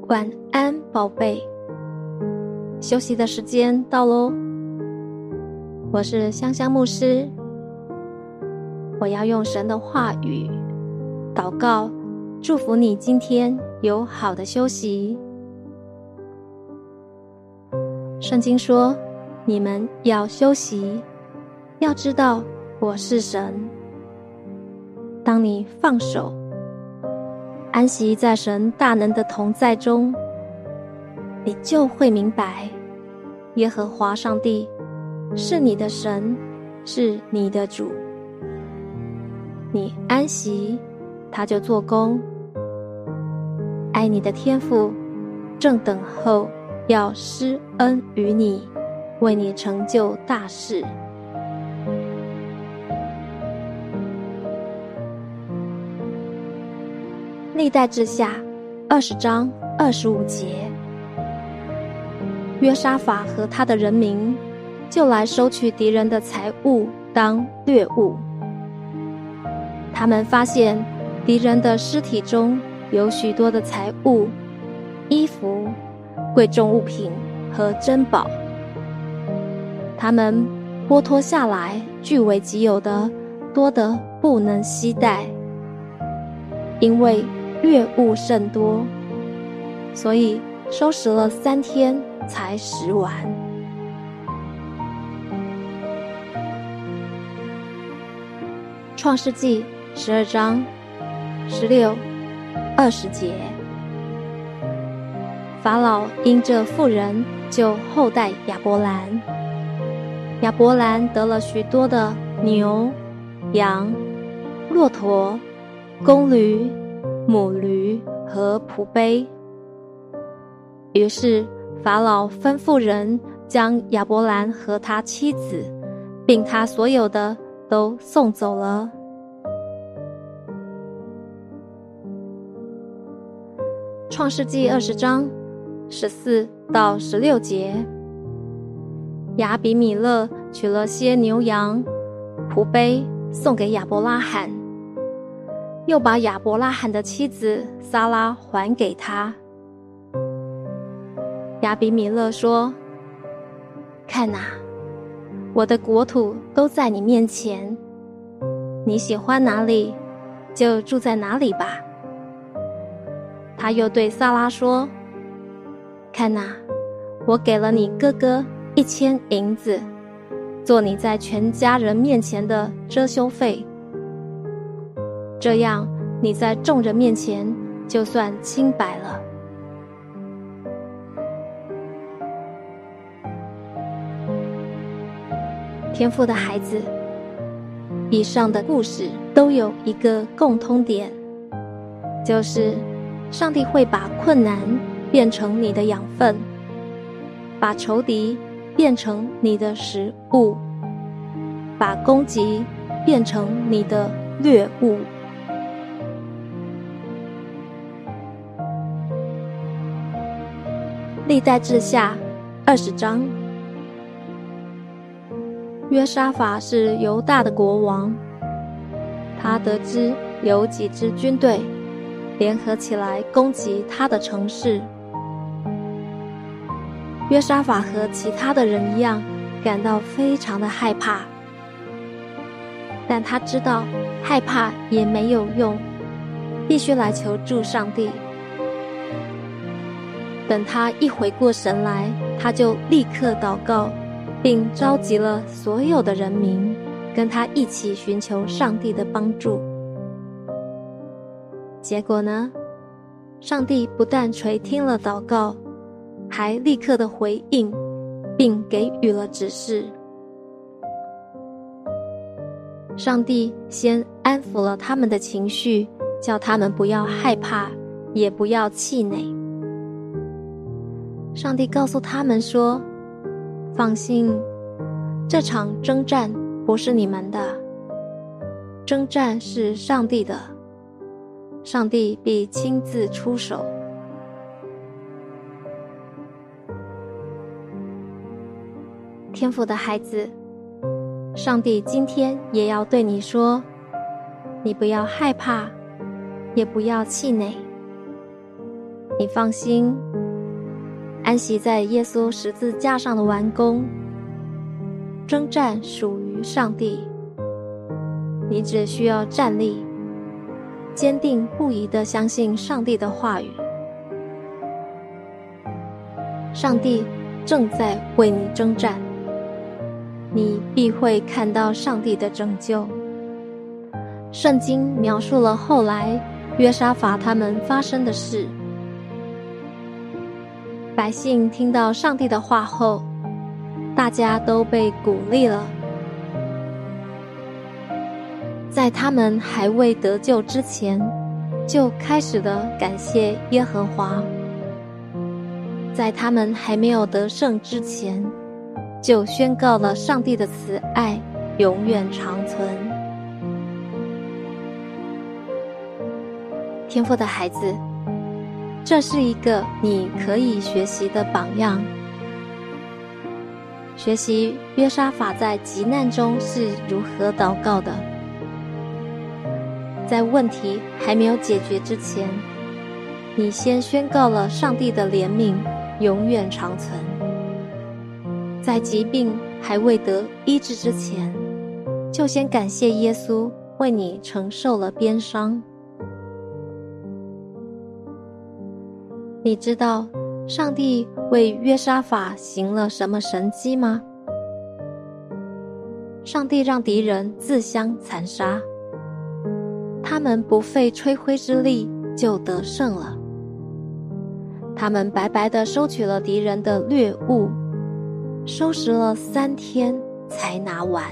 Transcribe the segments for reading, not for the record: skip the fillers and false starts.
晚安，宝贝。休息的时间到咯，我是香香牧师。我要用神的话语祷告，祝福你今天有好的休息。圣经说，你们要休息，要知道我是神。当你放手，安息在神大能的同在中，你就会明白，耶和华上帝是你的神，是你的主。你安息，他就做工。爱你的天父正等候要施恩于你，为你成就大事。历代志下20章25节，约沙法和他的人民就来收取敌人的财物当掠物。他们发现敌人的尸体中有许多的财物、衣服、贵重物品和珍宝，他们剥脱下来，据为己有的多得不能携带，因为掠物甚多，所以收拾了3天才拾完。创世纪12章16、20节，法老因这妇人就厚待亚伯兰。亚伯兰得了许多的牛、羊、骆驼、公驴、母驴和仆婢。于是法老吩咐人将亚伯兰和他妻子并他所有的都送走了。创世纪20章14到16节，亚比米勒取了些牛羊、仆婢送给亚伯拉罕，又把亚伯拉罕的妻子撒拉还给他。亚比米勒说：看哪，我的国土都在你面前，你喜欢哪里就住在哪里吧。他又对撒拉说：看哪，我给了你哥哥1000银子，做你在全家人面前的遮羞费，这样你在众人面前就算清白了。天父的孩子，以上的故事都有一个共通点，就是上帝会把困难变成你的养分，把仇敌变成你的食物，把攻击变成你的掠物。历代志下20章，约沙法是犹大的国王，他得知有几支军队联合起来攻击他的城市。约沙法和其他的人一样，感到非常的害怕，但他知道害怕也没有用，必须来求助上帝。等他一回过神来，他就立刻祷告，并召集了所有的人民，跟他一起寻求上帝的帮助。结果呢，上帝不但垂听了祷告，还立刻的回应，并给予了指示。上帝先安抚了他们的情绪，叫他们不要害怕，也不要气馁。上帝告诉他们说：放心，这场征战不是你们的，征战是上帝的，上帝必亲自出手。天父的孩子，上帝今天也要对你说，你不要害怕，也不要气馁。 你放心，安息在耶稣十字架上的完工，征战属于上帝，你只需要站立，坚定不移地相信上帝的话语。上帝正在为你征战，你必会看到上帝的拯救。圣经描述了后来约沙法他们发生的事。百姓听到上帝的话后，大家都被鼓励了。在他们还未得救之前，就开始了感谢耶和华；在他们还没有得胜之前，就宣告了上帝的慈爱永远长存。天父的孩子，这是一个你可以学习的榜样。学习约沙法在急难中是如何祷告的。在问题还没有解决之前，你先宣告了上帝的怜悯永远长存。在疾病还未得医治之前，就先感谢耶稣为你承受了鞭伤。你知道上帝为约沙法行了什么神迹吗？上帝让敌人自相残杀，他们不费吹灰之力就得胜了。他们白白地收取了敌人的掠物，收拾了3天才拿完。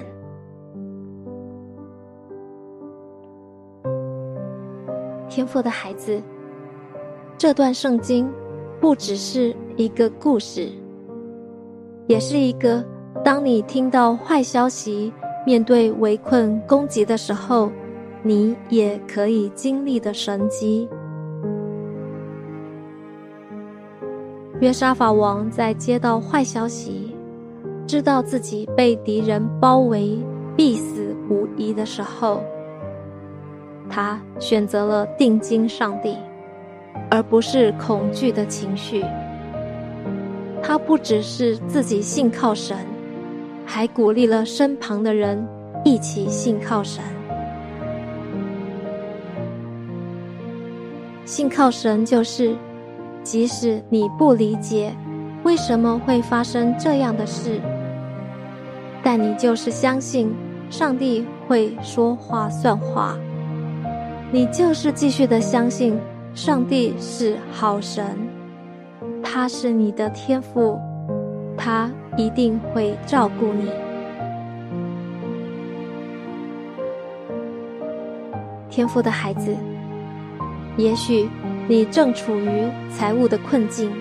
天父的孩子，这段圣经不只是一个故事，也是一个当你听到坏消息，面对围困攻击的时候，你也可以经历的神迹。约沙法王在接到坏消息，知道自己被敌人包围，必死无疑的时候，他选择了定睛上帝，而不是恐惧的情绪。他不只是自己信靠神，还鼓励了身旁的人一起信靠神。信靠神就是即使你不理解为什么会发生这样的事，但你就是相信上帝会说话算话，你就是继续的相信上帝是好神，他是你的天父，他一定会照顾你。天父的孩子，也许你正处于财务的困境，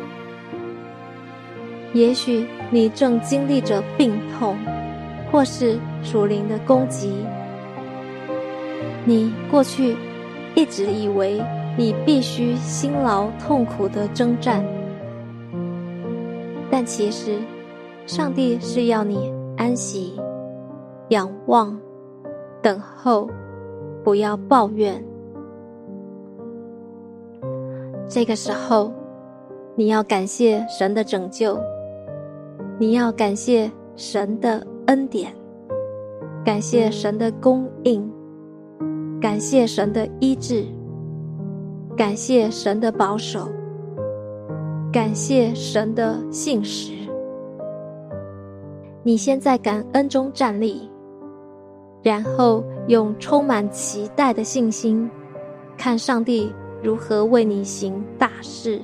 也许你正经历着病痛，或是属灵的攻击。你过去一直以为你必须辛劳痛苦的征战，但其实上帝是要你安息、仰望、等候，不要抱怨。这个时候，你要感谢神的拯救，你要感谢神的恩典，感谢神的供应，感谢神的医治，感谢神的保守，感谢神的信实。你先在感恩中站立，然后用充满期待的信心，看上帝如何为你行大事。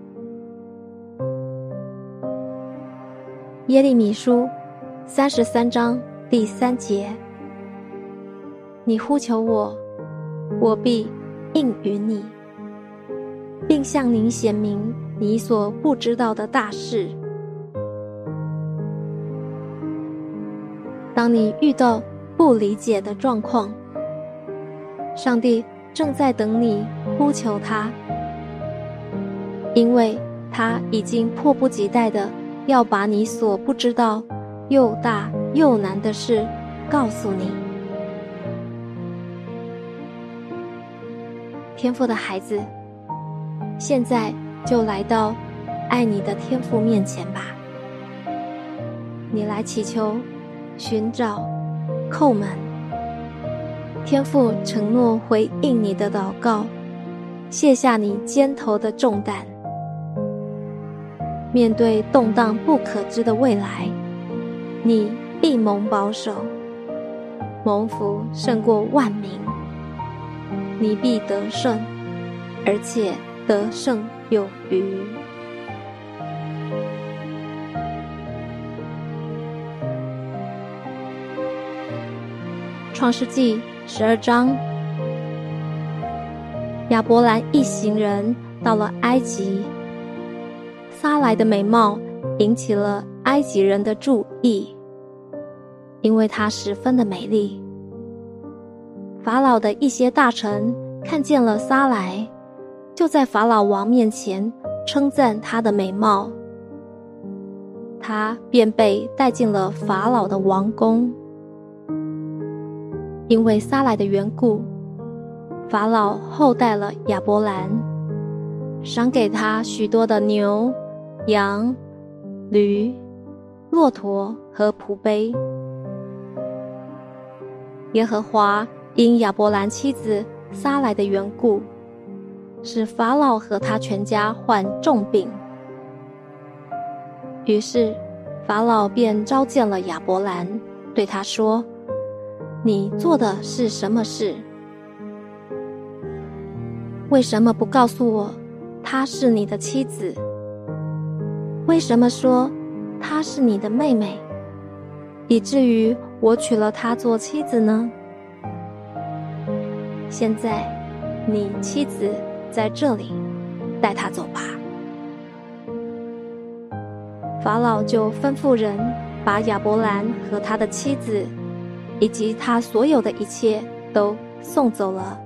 耶利米书33章第3节，你呼求我，我必应允你，并向您显明你所不知道的大事。当你遇到不理解的状况，上帝正在等你呼求他，因为他已经迫不及待地要把你所不知道又大又难的事告诉你。天父的孩子，现在就来到爱你的天父面前吧。你来祈求、寻找、叩门，天父承诺回应你的祷告，卸下你肩头的重担。面对动荡不可知的未来，你必蒙保守，蒙福胜过万民，你必得胜，而且得胜有余。创世纪12章，亚伯兰一行人到了埃及，撒来的美貌引起了埃及人的注意，因为她十分的美丽。法老的一些大臣看见了撒来，就在法老王面前称赞她的美貌，她便被带进了法老的王宫。因为撒来的缘故，法老厚待了亚伯兰，赏给他许多的牛、羊、驴、骆驼和仆碑。耶和华因亚伯兰妻子撒来的缘故，使法老和他全家患重病。于是法老便召见了亚伯兰，对他说：你做的是什么事？为什么不告诉我她是你的妻子？为什么说她是你的妹妹，以至于我娶了她做妻子呢？现在你妻子在这里，带她走吧。法老就吩咐人把亚伯兰和他的妻子以及他所有的一切都送走了。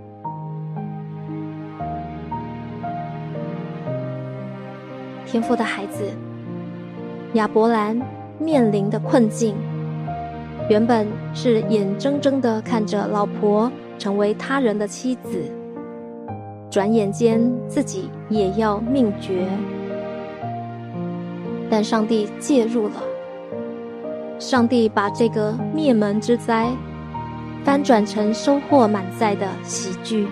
天父的孩子，亚伯兰面临的困境，原本是眼睁睁地看着老婆成为他人的妻子，转眼间自己也要命绝。但上帝介入了，上帝把这个灭门之灾翻转成收获满载的喜剧。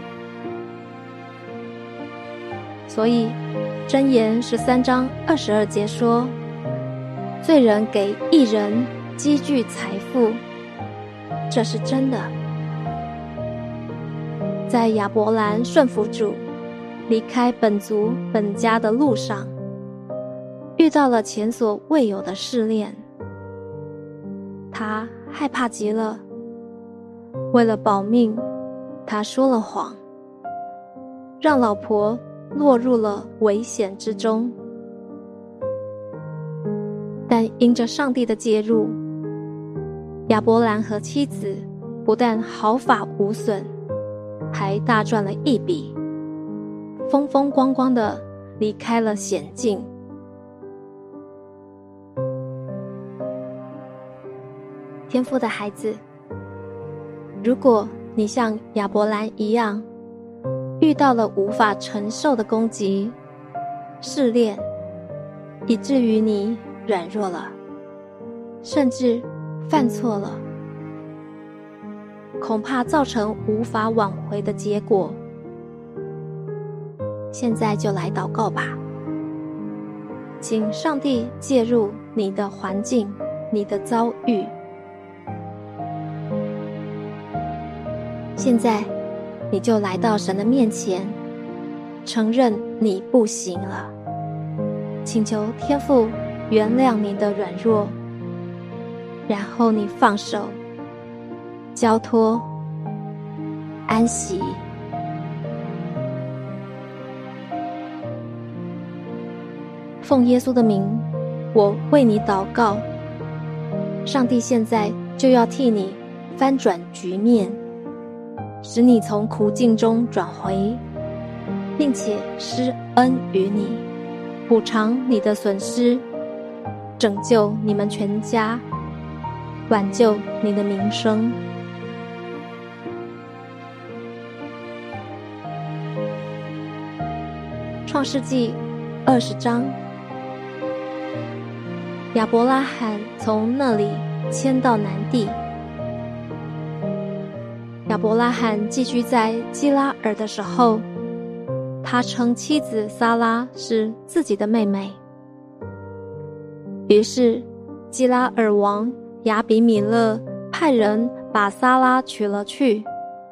所以箴言13章22节说，罪人给义人积聚财富，这是真的。在亚伯兰顺服主，离开本族本家的路上，遇到了前所未有的试炼，他害怕极了，为了保命，他说了谎，让老婆落入了危险之中。但因着上帝的介入，亚伯兰和妻子不但毫发无损，还大赚了一笔，风风光光地离开了险境。天父的孩子，如果你像亚伯兰一样，遇到了无法承受的攻击、试炼，以至于你软弱了，甚至犯错了，恐怕造成无法挽回的结果，现在就来祷告吧，请上帝介入你的环境、你的遭遇。现在你就来到神的面前，承认你不行了，请求天父原谅你的软弱，然后你放手，交托，安息。奉耶稣的名，我为你祷告，上帝现在就要替你翻转局面，使你从苦境中转回，并且施恩于你，补偿你的损失，拯救你们全家，挽救你的名声。创世纪 20章。亚伯拉罕从那里迁到南地。亚伯拉罕寄居在基拉尔的时候，他称妻子撒拉是自己的妹妹。于是基拉尔王亚比米勒派人把撒拉娶了去。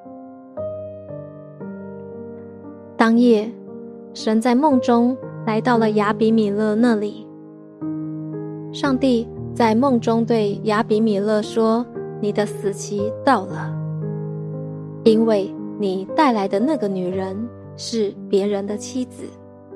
当夜，神在梦中来到了亚比米勒那里。上帝在梦中对亚比米勒说：你的死期到了，因为你带来的那个女人是别人的妻子。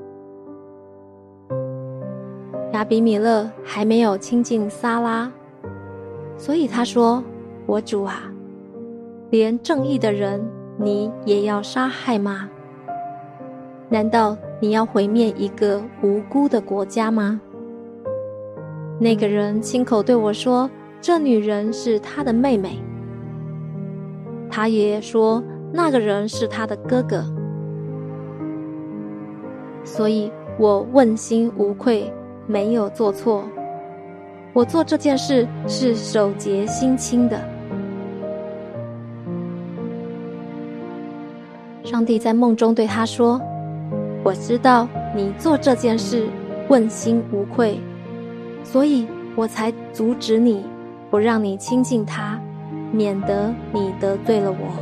亚比米勒还没有亲近撒拉，所以他说：我主啊，连正义的人你也要杀害吗？难道你要毁灭一个无辜的国家吗？那个人亲口对我说，这女人是他的妹妹。他也说那个人是他的哥哥。所以我问心无愧，没有做错。我做这件事是手洁心清的。上帝在梦中对他说：我知道你做这件事问心无愧，所以我才阻止你，不让你亲近他，免得你得罪了我。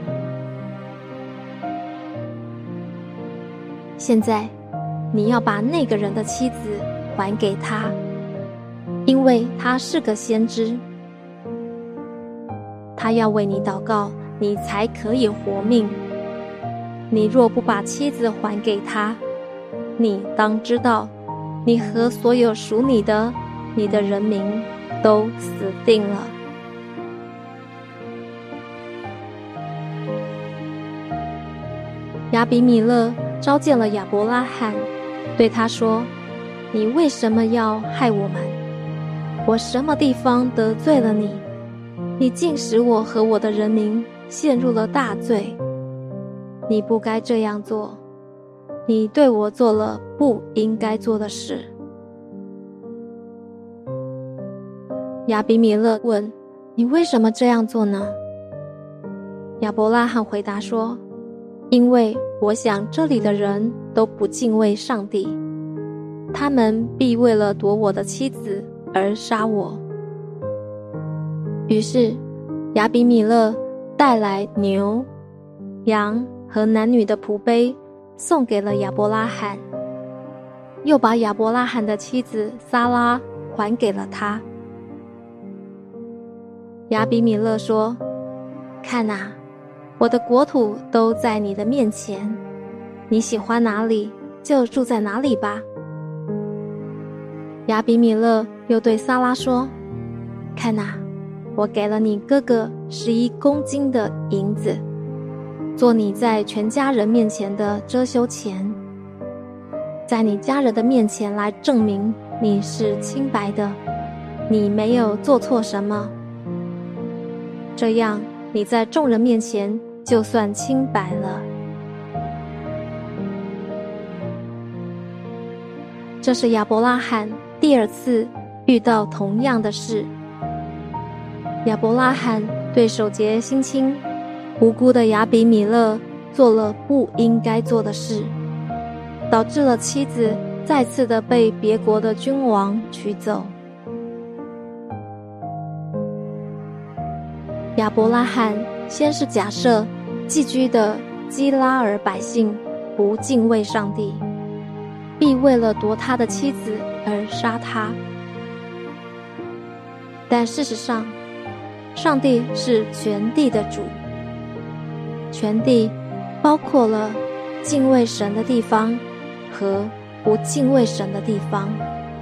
现在你要把那个人的妻子还给他，因为他是个先知。他要为你祷告，你才可以活命。你若不把妻子还给他，你当知道，你和所有属你的人民都死定了。亚比米勒召见了亚伯拉罕，对他说：你为什么要害我们？我什么地方得罪了你？你竟使我和我的人民陷入了大罪。你不该这样做，你对我做了不应该做的事。亚比米勒问：你为什么这样做呢？亚伯拉罕回答说：因为我想这里的人都不敬畏上帝，他们必为了夺我的妻子而杀我。于是亚比米勒带来牛、羊和男女的仆婢送给了亚伯拉罕，又把亚伯拉罕的妻子撒拉还给了他。亚比米勒说：看啊，我的国土都在你的面前，你喜欢哪里就住在哪里吧。亚比米勒又对撒拉说：看啊，我给了你哥哥11公斤的银子，做你在全家人面前的遮羞钱，在你家人的面前来证明你是清白的，你没有做错什么。这样你在众人面前就算清白了。这是亚伯拉罕第2次遇到同样的事。亚伯拉罕对手洁心清、无辜的亚比米勒做了不应该做的事，导致了妻子再次的被别国的君王取走。亚伯拉罕先是假设寄居的基拉尔百姓不敬畏上帝，必为了夺他的妻子而杀他。但事实上，上帝是全地的主，全地包括了敬畏神的地方和不敬畏神的地方。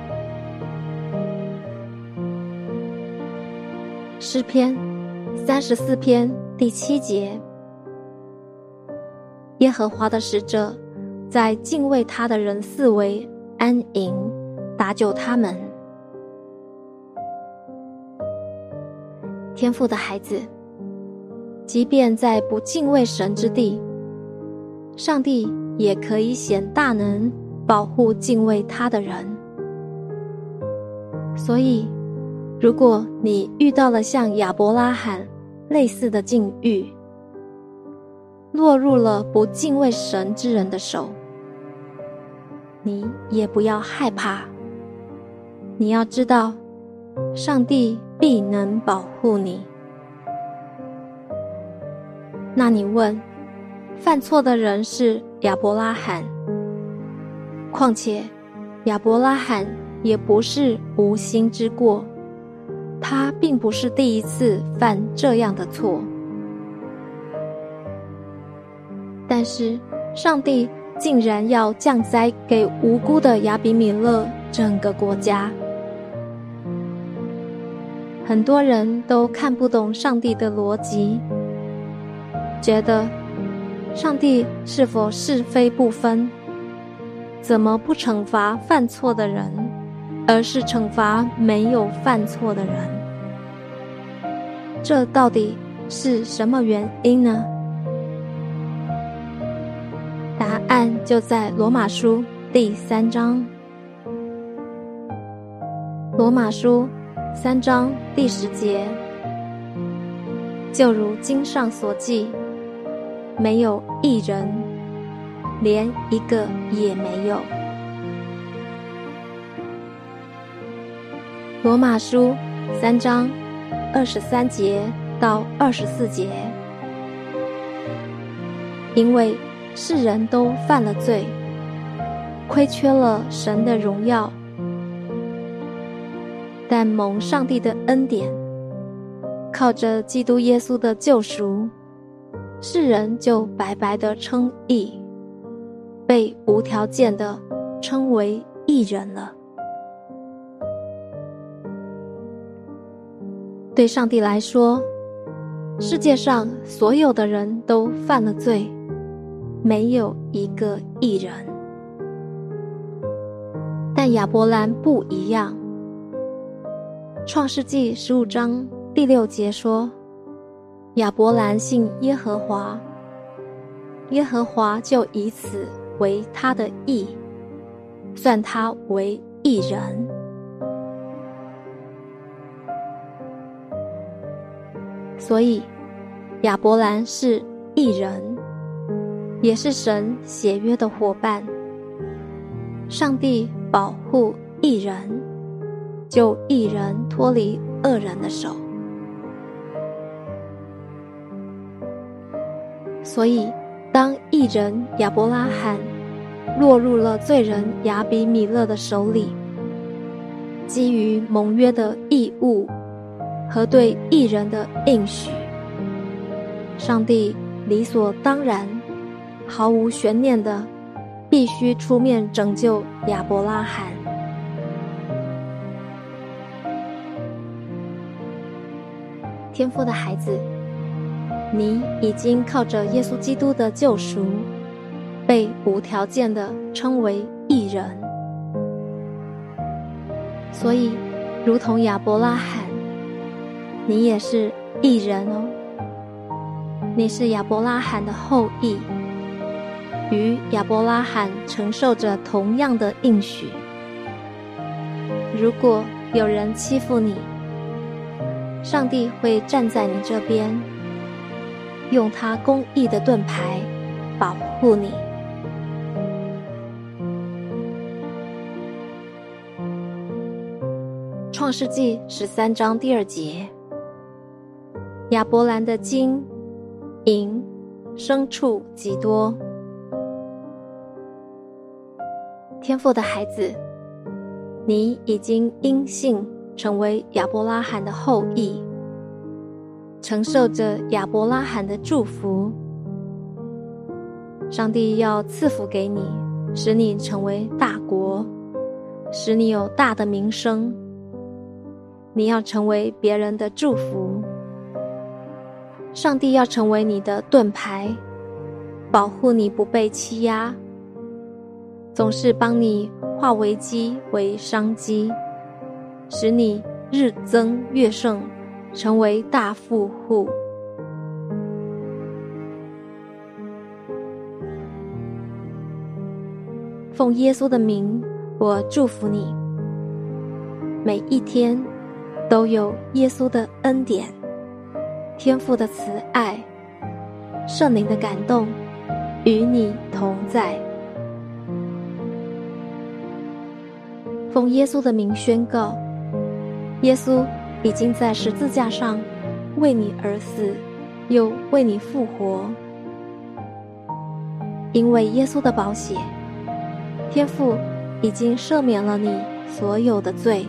诗篇34篇第7节，耶和华的使者在敬畏他的人四围安营，搭救他们。天父的孩子，即便在不敬畏神之地，上帝也可以显大能， 保护敬畏他的人。所以，如果你遇到了像亚伯拉罕类似的境遇，落入了不敬畏神之人的手，你也不要害怕。你要知道，上帝必能保护你。那你问，犯错的人是亚伯拉罕，况且亚伯拉罕也不是无心之过，他并不是第一次犯这样的错。但是上帝竟然要降灾给无辜的亚比米勒整个国家。很多人都看不懂上帝的逻辑，觉得上帝是否是非不分，怎么不惩罚犯错的人，而是惩罚没有犯错的人？这到底是什么原因呢？答案就在罗马书第3章。罗马书3章第10节，就如经上所记，没有一人，连一个也没有。罗马书3章23节到24节，因为世人都犯了罪，亏缺了神的荣耀，但蒙上帝的恩典，靠着基督耶稣的救赎，世人就白白的称义，被无条件的称为义人了。对上帝来说，世界上所有的人都犯了罪，没有一个义人。但亚伯兰不一样。创世纪15章第6节说，亚伯兰信耶和华，耶和华就以此为他的义，算他为义人。所以亚伯兰是义人，也是神写约的伙伴。上帝保护义人，救义人脱离恶人的手。所以当义人亚伯拉罕落入了罪人亚比米勒的手里，基于盟约的义务和对义人的应许，上帝理所当然毫无悬念的必须出面拯救亚伯拉罕。天父的孩子，你已经靠着耶稣基督的救赎，被无条件的称为义人。所以如同亚伯拉罕，你也是义人哦。你是亚伯拉罕的后裔，与亚伯拉罕承受着同样的应许。如果有人欺负你，上帝会站在你这边，用他公义的盾牌保护你。创世纪13章第2节，亚伯兰的金、银、牲畜极多。天父的孩子，你已经因信成为亚伯拉罕的后裔，承受着亚伯拉罕的祝福。上帝要赐福给你，使你成为大国，使你有大的名声。你要成为别人的祝福。上帝要成为你的盾牌，保护你不被欺压，总是帮你化危机为商机，使你日增月盛，成为大富户。 奉耶稣的名，我祝福你。每一天都有耶稣的恩典、天父的慈爱、圣灵的感动与你同在。奉耶稣的名宣告，耶稣已经在十字架上为你而死，又为你复活。因为耶稣的宝血，天父已经赦免了你所有的罪。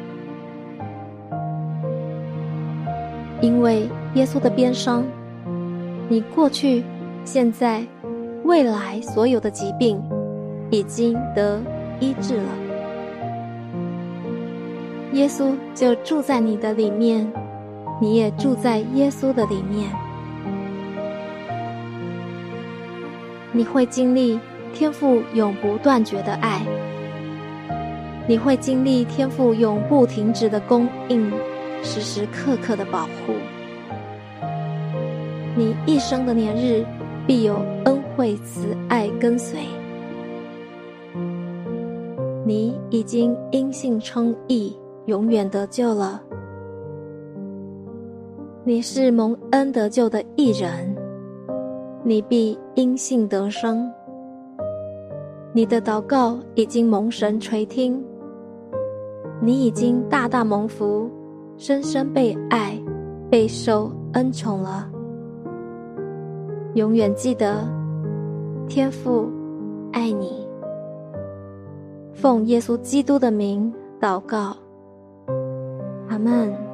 因为耶稣的鞭伤，你过去、现在、未来所有的疾病已经得医治了。耶稣就住在你的里面，你也住在耶稣的里面。你会经历天父永不断绝的爱，你会经历天父永不停止的供应，时时刻刻的保护。你一生的年日必有恩惠慈爱跟随。你已经因信称义，永远得救了。你是蒙恩得救的义人，你必因信得生。你的祷告已经蒙神垂听，你已经大大蒙福，深深被爱，备受恩宠了。永远记得，天父爱你。奉耶稣基督的名祷告，阿们。